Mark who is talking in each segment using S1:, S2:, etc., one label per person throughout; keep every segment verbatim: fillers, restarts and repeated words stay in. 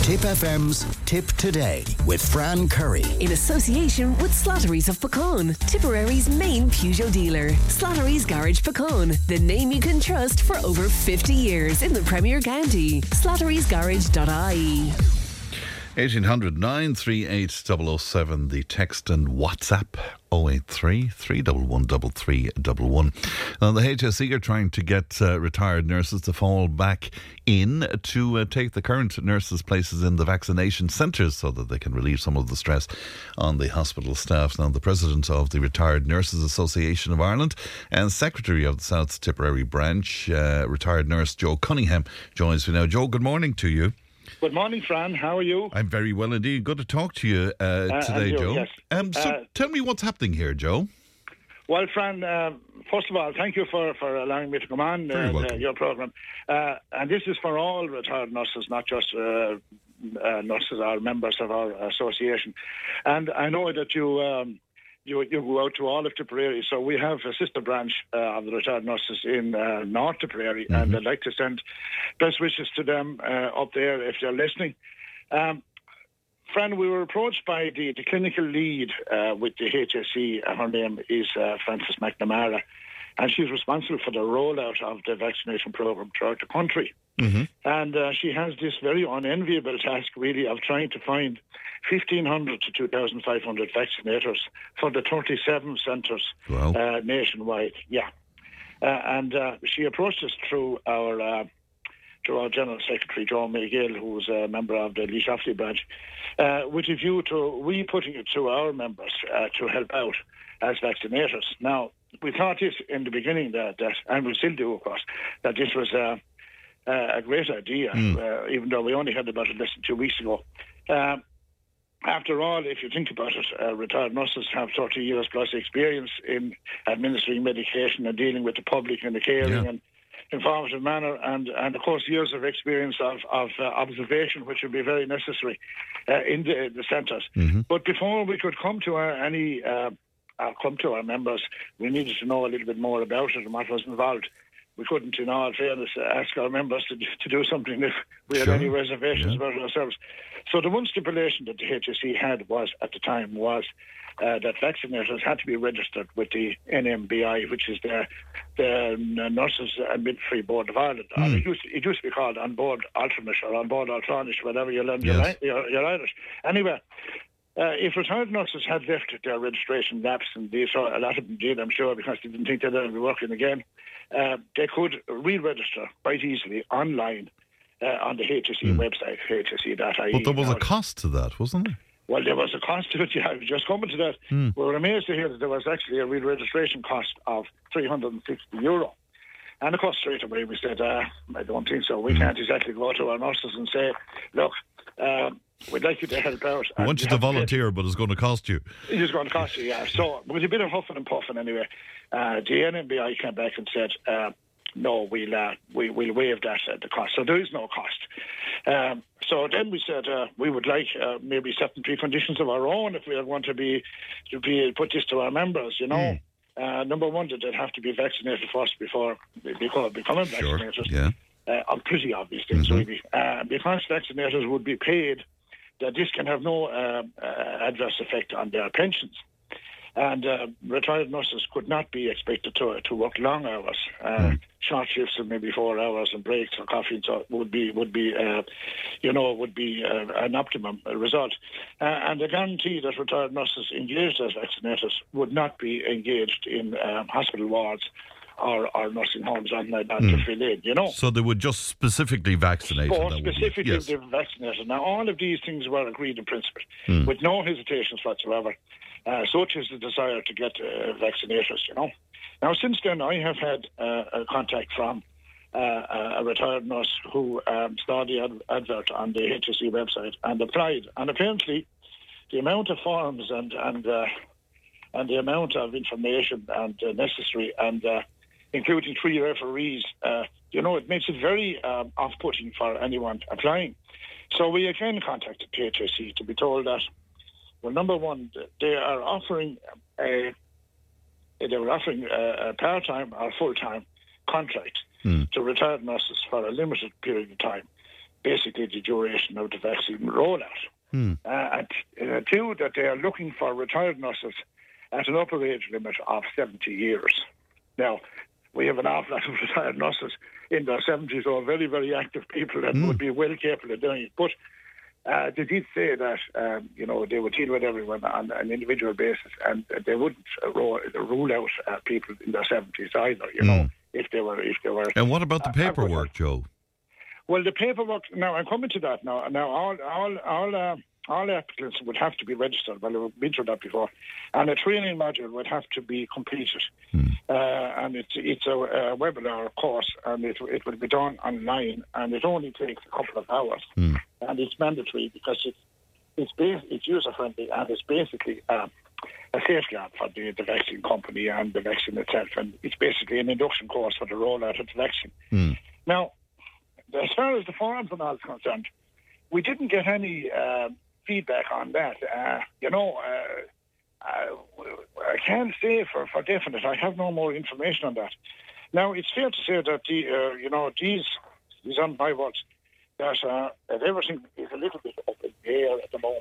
S1: Tip F M's Tip Today with Fran Curry.
S2: In association with Slattery's of Pecan, Tipperary's main Peugeot dealer. Slattery's Garage Pecan, the name you can trust for over fifty years in the Premier County. Slattery's Garage dot I E.
S3: eighteen hundred nine three eight double oh seven, the text and WhatsApp oh eight three, three one one, three three one one. Now, the H S E are trying to get uh, retired nurses to fall back in to uh, take the current nurses' places in the vaccination centres so that they can relieve some of the stress on the hospital staff. Now, the president of the Retired Nurses Association of Ireland and secretary of the South Tipperary branch, uh, retired nurse Joe Cunningham, joins me now. Joe, good morning to you.
S4: Good morning, Fran. How are you?
S3: I'm very well indeed. Good to talk to you uh,
S4: Uh,
S3: today,
S4: and you,
S3: Joe.
S4: yes.
S3: Um, so
S4: Uh,
S3: tell me what's happening here, Joe.
S4: Well, Fran, uh, first of all, thank you for, for allowing me to come on
S3: Very
S4: uh,
S3: welcome.
S4: uh, your programme. Uh, and this is for all retired nurses, not just uh, uh, nurses or members of our association. And I know that you... Um, You, you go out to all of Tipperary. So we have a sister branch uh, of the retired nurses in uh, North Tipperary, mm-hmm. and I'd like to send best wishes to them uh, up there if they're listening. Um, Fran, we were approached by the, the clinical lead uh, with the H S E. Her name is uh, Frances McNamara, and she's responsible for the rollout of the vaccination programme throughout the country. Mm-hmm. And uh, she has this very unenviable task, really, of trying to find fifteen hundred to two thousand five hundred vaccinators for the thirty-seven centres
S3: Wow.
S4: uh, nationwide. Yeah. Uh, and uh, she approached us through our uh, through our General Secretary, John McGill, who's a member of the Lee Shafty branch, uh, with a view to we putting it to our members uh, to help out as vaccinators. Now, we thought this in the beginning, that, that and we still do, of course, that this was uh, uh, a great idea, mm. uh, even though we only had about it less than two weeks ago. Uh, After all, if you think about it, uh, retired nurses have thirty years plus experience in administering medication and dealing with the public in a caring
S3: Yeah.
S4: and informative manner, and, and of course years of experience of, of uh, observation, which would be very necessary uh, in the, the centres. Mm-hmm. But before we could come to our, any uh, uh, come to our members, we needed to know a little bit more about it and what was involved. We couldn't, in all fairness, ask our members to, to do something if we had
S3: Sure.
S4: any reservations
S3: Yeah.
S4: about it ourselves. So the one stipulation that the H S E had was, at the time, was uh, that vaccinators had to be registered with the N M B I, which is the, the Nurses and Midwifery Board of Ireland. Mm. It, used to, it used to be called On Board Alternate or On Board Alternate, whatever you learn,
S3: Yes.
S4: you're, you're, you're Irish. Anyway, Uh, if retired nurses had left their registration lapse, and they saw a lot of them did, I'm sure, because they didn't think they'd ever be working again, uh, they could re-register quite easily online uh, on the H S E mm. website, H S E dot I E.
S3: But there was
S4: now,
S3: a cost to that, wasn't there?
S4: Well, there was a cost to it, yeah. I was just coming to that. Mm. We were amazed to hear that there was actually a re-registration cost of three hundred sixty euro. And of course, straight away we said, uh, I don't think so. We mm. can't exactly go to our nurses and say, look, um, we'd like you to help out.
S3: I want you to volunteer, but it's going to cost you.
S4: It is going to cost you, yeah. So, with a bit of huffing and puffing anyway, uh, the N M B I came back and said, uh, no, we'll, uh, we, we'll waive that at the cost. So there is no cost. Um, so then we said uh, we would like uh, maybe certain preconditions of our own if we want to be to be put this to our members, you know. Mm. Uh, number one, that they'd have to be vaccinated first before they become, becoming
S3: Sure.
S4: vaccinators.
S3: Yeah.
S4: Uh, pretty obvious things, mm-hmm. really. Uh, because vaccinators would be paid, that this can have no uh, uh, adverse effect on their pensions. And uh, retired nurses could not be expected to to work long hours, uh, mm. short shifts of maybe four hours and breaks or coffee. So would be would be, uh, you know, would be uh, an optimum result. Uh, and the guarantee that retired nurses engaged as vaccinators would not be engaged in um, hospital wards or, or nursing homes or like that mm. to fill in, you know.
S3: So they would just specifically vaccinate.
S4: Or
S3: them,
S4: specifically
S3: yes.
S4: they were vaccinated. Now, all of these things were agreed in principle, mm. with no hesitations whatsoever. Uh, such is the desire to get uh, vaccinators, you know. Now, since then, I have had uh, a contact from uh, a retired nurse who um, saw the ad- advert on the H S E website and applied. And apparently, the amount of forms and and uh, and the amount of information and uh, necessary, and uh, including three referees, uh, you know, it makes it very um, off-putting for anyone applying. So we again contacted the H S E to be told that, well, number one, they are offering a they were offering a, a part-time or full-time contract mm. to retired nurses for a limited period of time. basically the duration of the vaccine rollout.
S3: Hmm.
S4: Uh, and uh, two, that they are looking for retired nurses at an upper age limit of seventy years. Now, we have an awful lot of retired nurses in their seventies who are very, very active people and
S3: Hmm.
S4: would be well capable of doing it. But uh, they did say that, um, you know, they would deal with everyone on an individual basis, and they wouldn't uh, ro- rule out uh, people in their seventies either, you know, if they were... if they were.
S3: And what about the
S4: uh,
S3: paperwork, Joe?
S4: Well, the paperwork, now I'm coming to that now. Now, all all all, uh, all applicants would have to be registered. Well, we've been through that before. And a training module would have to be completed.
S3: Hmm.
S4: Uh, and it's it's a, a webinar course, and it, it will be done online, and it only takes a couple of hours.
S3: Hmm.
S4: And it's mandatory because it's it's, bas- it's user-friendly, and it's basically um, a safeguard for the, the vaccine company and the vaccine itself. And it's basically an induction course for the rollout of the vaccine.
S3: Hmm.
S4: Now, as far as the forums and all is concerned, we didn't get any uh, feedback on that. Uh, you know, uh, uh, I can't say for, for definite. I have no more information on that. Now, it's fair to say that the uh, you know these these on my words that, uh, that everything is a little bit up in the air at the moment.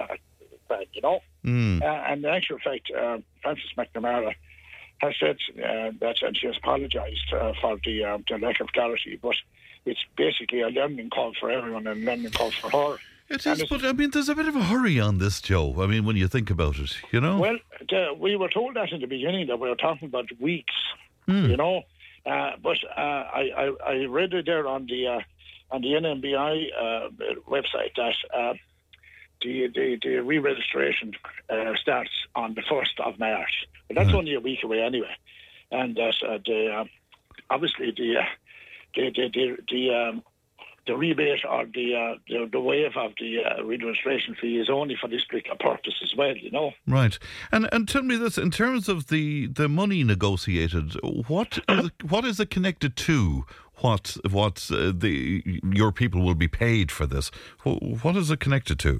S4: Uh, you know,
S3: Hmm.
S4: uh, and in actual fact, uh, Frances McNamara has said uh, that, and she has apologised uh, for the, uh, the lack of clarity, but it's basically a learning call for everyone and a learning call for her.
S3: It
S4: And
S3: is,
S4: it's-
S3: but I mean, there's a bit of a hurry on this, Joe. I mean, when you think about it, you know?
S4: Well, the, we were told that in the beginning that we were talking about weeks,
S3: Hmm.
S4: you know, uh, but uh, I, I, I read it there on the uh, on the N M B I uh, website that uh, the, the, the re-registration uh, starts on the first of March. But that's
S3: Right.
S4: only a week away anyway. And that uh, the, uh, obviously the, uh, the, the, the, the, um, the rebate or the, uh, the, the waive of the uh, re-registration fee is only for this particular purpose as well, you know.
S3: Right. And and tell me this, in terms of the, the money negotiated, what is it, what is it connected to? What what uh, the your people will be paid for this? Wh- What is it connected to?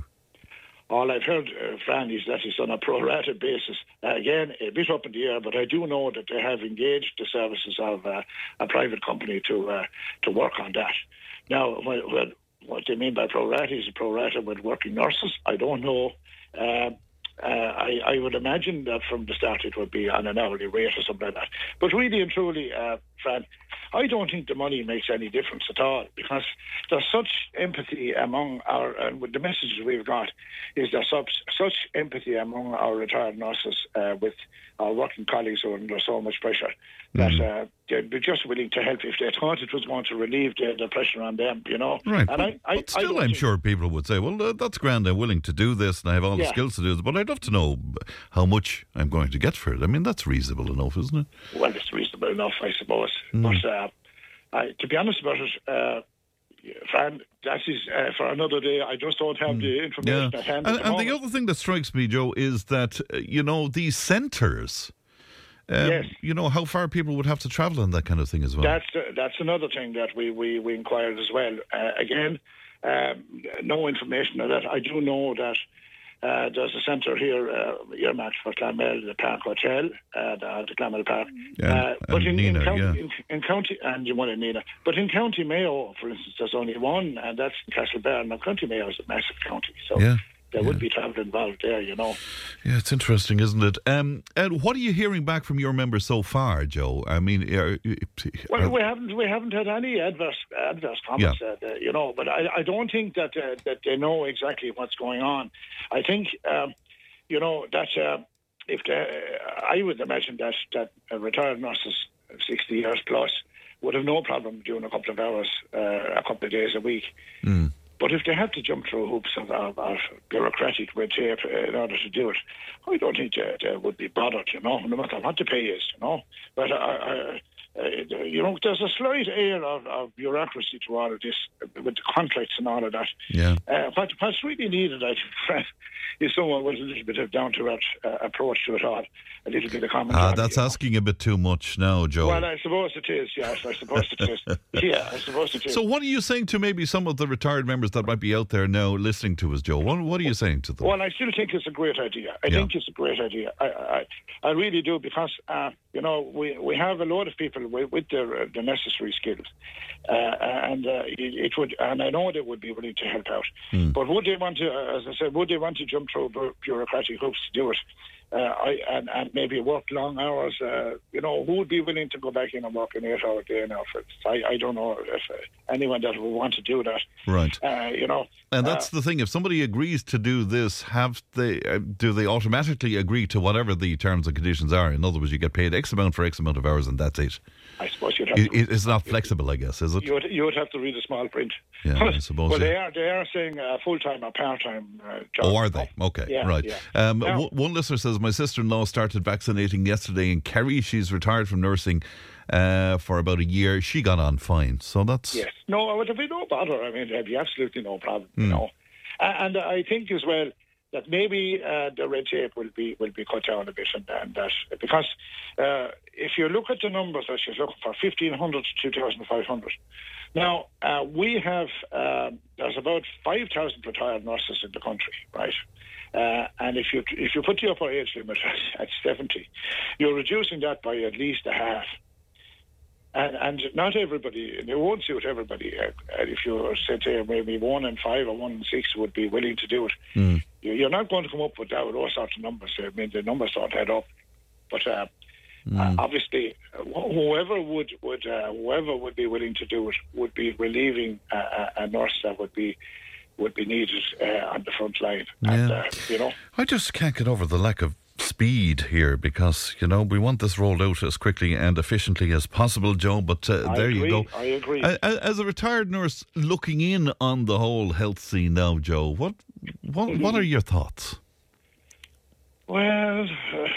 S4: All I've heard, uh, Fran, is that it's on a pro-rata basis. Uh, again, a bit up in the air, but I do know that they have engaged the services of uh, a private company to uh, to work on that. Now, what, what, what they mean by pro-rata is pro-rata with working nurses. I don't know. Uh, uh, I, I would imagine that from the start it would be on an hourly rate or something like that. But really and truly, uh, Fran, I don't think the money makes any difference at all, because there's such empathy among our, and with the messages we've got, is there such, such empathy among our retired nurses uh, with our working colleagues who are under so much pressure that uh, they'd be just willing to help if they thought it was going to relieve the, the pressure on them, you know.
S3: Right.
S4: And
S3: But,
S4: I, I,
S3: but still,
S4: I
S3: I'm
S4: think-
S3: sure people would say, well, uh, that's grand, I'm willing to do this and I have all the
S4: Yeah.
S3: skills to do this, but I'd love to know how much I'm going to get for it. I mean, that's reasonable enough, isn't it?
S4: Well, it's reasonable enough, I suppose.
S3: Mm.
S4: But uh, I, to be honest about it, uh, Fran, that is uh, for another day. I just don't have the information
S3: Yeah.
S4: at hand.
S3: And,
S4: at
S3: and the
S4: moment.
S3: other thing that strikes me, Joe, is that, uh, you know, these centres, um,
S4: Yes.
S3: you know, how far people would have to travel and that kind of thing as well.
S4: That's uh, that's another thing that we, we, we inquired as well. Uh, again, um, no information on that. I do know that uh, there's a centre here uh, earmarked for Clonmel, the Park Hotel, uh, the, the Clonmel Park.
S3: Yeah,
S4: uh, but
S3: and
S4: in,
S3: Nina,
S4: in, county,
S3: yeah.
S4: in, in county, and you want in Nina. But in County Mayo, for instance, there's only one, and that's in Castlebar. Now, County Mayo is a massive county, so
S3: Yeah,
S4: there
S3: yeah.
S4: would be travel involved there, you know.
S3: Yeah, it's interesting, isn't it? Um, and what are you hearing back from your members so far, Joe? I mean, are,
S4: Well,
S3: are-
S4: we haven't we haven't had any adverse adverse comments, uh, uh, you know. But I, I don't think that uh, that they know exactly what's going on. I think um, you know that uh, if they, I would imagine that that uh, retired nurses, sixty years plus, would have no problem doing a couple of hours, uh, a couple of days a week.
S3: Mm.
S4: But if they have to jump through hoops of, of, of bureaucratic red tape uh, in order to do it, I don't think they, they would be bothered, you know, no matter what the pay is, you know. But, uh, uh, uh, you know, there's a slight air of, of bureaucracy to all of this, uh, with the contracts and all of that.
S3: yeah.
S4: Uh, what, what's really needed, I think, is someone with a little bit of down-to-earth uh, approach to it all, a little bit of common
S3: Ah,
S4: sense,
S3: that's
S4: you know.
S3: asking a bit too much now, Joe.
S4: Well, I suppose it is, yes, I suppose it is. Yeah, I suppose it is.
S3: So what are you saying to maybe some of the retired members that might be out there now listening to us, Joe? What, what are you saying to them?
S4: Well, I still think it's a great idea. I
S3: Yeah.
S4: think it's a great idea. I, I, I really do, because uh, you know we we have a lot of people people with, with the, the necessary skills, uh, and uh, it, it would, and I know they would be willing to help out. Mm. But would they want to, uh, as I said, would they want to jump through bureaucratic hoops to do it? Uh, I, and, and maybe work long hours. Uh, you know, who would be willing to go back in and work an eight-hour day now? For I, I don't know if uh, anyone that would want to do that.
S3: Right.
S4: Uh, you know,
S3: and that's uh, the thing. If somebody agrees to do this, have they uh, do they automatically agree to whatever the terms and conditions are? In other words, you get paid X amount for X amount of hours, and that's it.
S4: I suppose you'd have
S3: it,
S4: to,
S3: it's not flexible, I guess, is it?
S4: You would, you would have to read the small print.
S3: Yeah, I suppose.
S4: Well,
S3: yeah.
S4: they are they are saying uh, full time or part time uh, job.
S3: Oh, are they? Okay,
S4: yeah,
S3: right.
S4: Yeah.
S3: Um,
S4: now,
S3: w- one listener says my sister-in-law started vaccinating yesterday in Kerry. She's retired from nursing uh, for about a year. She got on fine, so that's
S4: yes. No, it would be no bother. I mean, there'd be absolutely no problem.
S3: Mm.
S4: You know, and, and I think as well that maybe uh, the red tape will be will be cut down a bit, and, and that because uh, if you look at the numbers that she's looking for, fifteen hundred to two thousand five hundred. Now uh, we have uh, there's about five thousand retired nurses in the country, right? Uh, and if you if you put the upper age limit at seventy, you're reducing that by at least a half. And, and not everybody, it won't suit everybody. Uh, if you said to maybe one in five or one in six would be willing to do it, mm. you're not going to come up with that with those sorts of numbers. I mean, the numbers don't add up. But uh, mm. uh, obviously, whoever would would uh, whoever would be willing to do it would be relieving a, a nurse that would be would be needed uh, on the front line.
S3: Yeah.
S4: And, uh, you know,
S3: I just can't get over the lack of speed here because, you know, we want this rolled out as quickly and efficiently as possible, Joe, but uh, there
S4: agree,
S3: you go.
S4: I agree.
S3: As a retired nurse looking in on the whole health scene now, Joe, what what, what are your thoughts?
S4: Well, uh,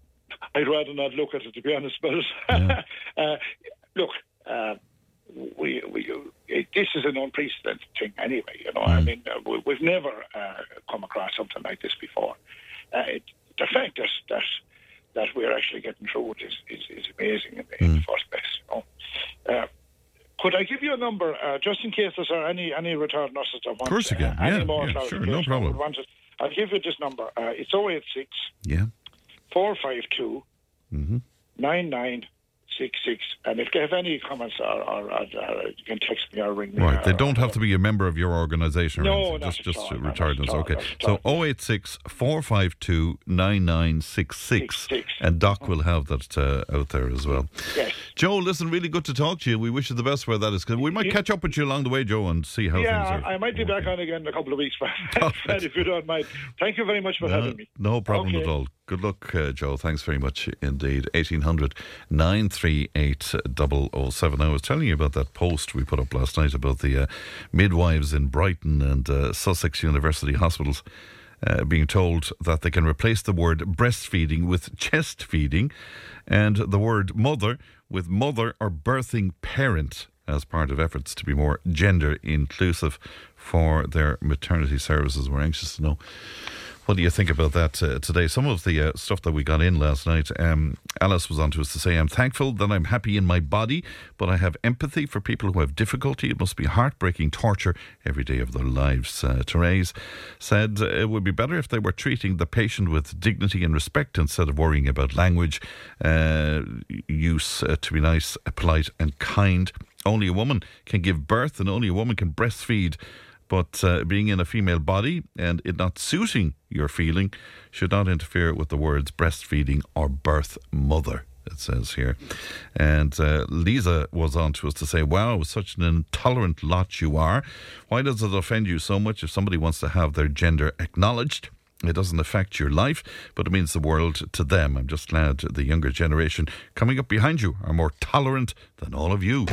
S4: I'd rather not look at it, to be honest, but
S3: yeah.
S4: uh, look, uh, we, we it, this is an unprecedented thing anyway, you know. Mm. I mean, uh, we, we've never uh, come across something like this before. Uh, it, The fact that, that that we're actually getting through it is, is, is amazing in the, mm. in the first place. You know? uh, could I give you a number, uh, just in case there's any any retired nurses that want
S3: of course you can.
S4: Uh,
S3: yeah,
S4: any more
S3: yeah sure, no problem.
S4: Want it, I'll give you this number. Uh, it's oh eight six
S3: yeah.
S4: four five two
S3: mm-hmm.
S4: nine nine six six. And if they have any comments, or, or, or, or you can text me or ring me.
S3: Right, they
S4: or,
S3: don't have to be a member of your organisation.
S4: No,
S3: just just
S4: all,
S3: retired ones. Okay,
S4: so
S3: oh eight six four five two nine nine six six, and Doc will have that uh, out there as well.
S4: Yes.
S3: Joe, listen, really good to talk to you. We wish you the best where that is. We might catch up with you along the way, Joe, and see how
S4: yeah,
S3: things are.
S4: I, I might be back on again in a couple of weeks, right. if you don't mind. Thank you very much for
S3: no,
S4: having me.
S3: No problem
S4: okay.
S3: at all. Good luck, uh, Joe. Thanks very much indeed. eighteen hundred nine three eight double oh seven. I was telling you about that post we put up last night about the uh, midwives in Brighton and uh, Sussex University hospitals uh, being told that they can replace the word breastfeeding with chest feeding and the word mother with mother or birthing parent as part of efforts to be more gender inclusive for their maternity services. We're anxious to know, what do you think about that uh, today? Some of the uh, stuff that we got in last night, um, Alice was on to us to say, I'm thankful that I'm happy in my body, but I have empathy for people who have difficulty. It must be heartbreaking torture every day of their lives. Uh, Therese said uh, it would be better if they were treating the patient with dignity and respect instead of worrying about language uh, use uh, to be nice, polite and kind. Only a woman can give birth and only a woman can breastfeed. But uh, being in a female body and it not suiting your feeling should not interfere with the words breastfeeding or birth mother, it says here. And uh, Lisa was on to us to say, wow, such an intolerant lot you are. Why does it offend you so much if somebody wants to have their gender acknowledged? It doesn't affect your life, but it means the world to them. I'm just glad the younger generation coming up behind you are more tolerant than all of you.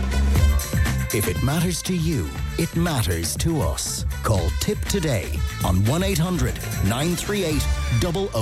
S1: If it matters to you, it matters to us. Call Tip today on one eight hundred nine three eight double oh.